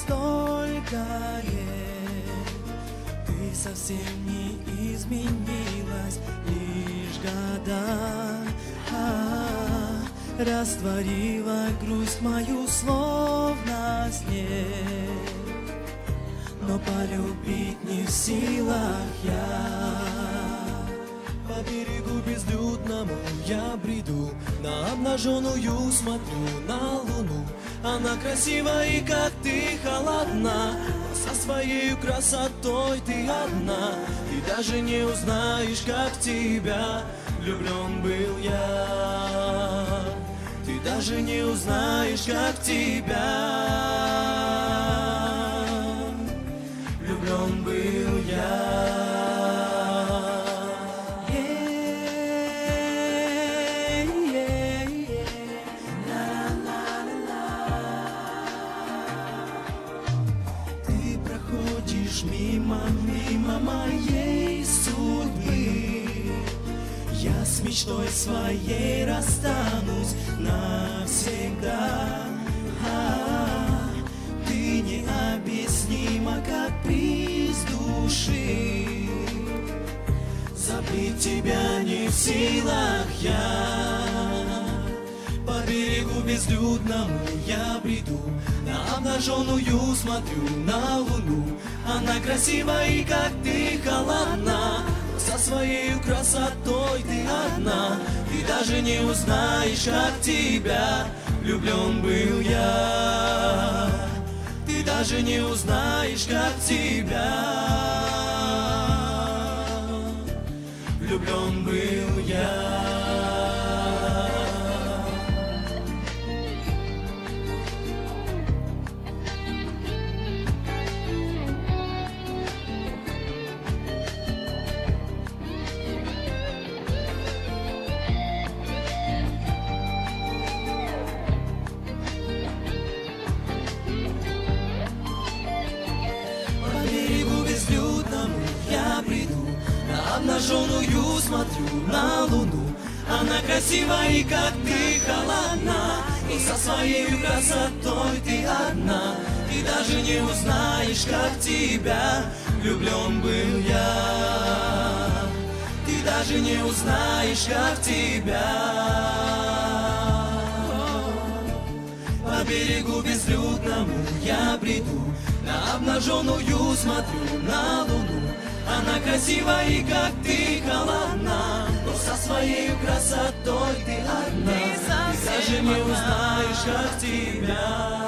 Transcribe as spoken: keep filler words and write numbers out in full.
столько лет, ты совсем не изменилась, лишь года а, растворила грусть мою, словно снег. Но полюбить не в силах я. По берегу безлюдному я бреду, на обнаженную смотрю на луну. Она красива и как ты холодна, со своей красотой ты одна. Ты даже не узнаешь, как в тебя влюблен был я. Ты даже не узнаешь, как в тебя влюблен был я. Мимо, мимо моей судьбы, я с мечтой своей расстанусь навсегда. А, ты необъяснима, каприз души, забыть тебя не в силах я. По берегу безлюдному я бреду, на обнаженную смотрю на луну. Она красива и как ты холодна, со своей красотой ты одна. Ты даже не узнаешь, как в тебя влюблен был я. Ты даже не узнаешь, как в тебя влюблен был я. Я бреду, на обнаженную смотрю на луну. Она красива и как ты холодна, и со своей красотой ты одна. Ты даже не узнаешь, как в тебя влюблен был я. Ты даже не узнаешь, как в тебя. По берегу безлюдному я бреду, на обнаженную смотрю на луну. Она красива и как ты холодна, но со своей красотой ты одна. Ты даже не узнаешь, как тебя